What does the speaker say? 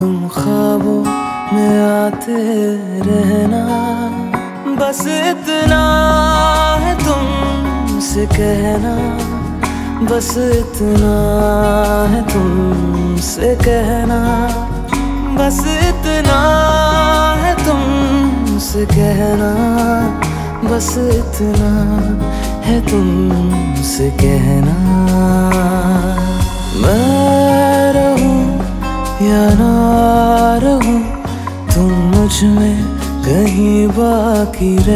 तुम ख्वाबों में आते रहना, बस इतना है तुमसे कहना, बस इतना है तुमसे कहना, बस इतना है तुमसे कहना, बस इतना है तुमसे कहना। मैं रहूं या ना रहूं, तुम मुझ में कहीं बाकी रह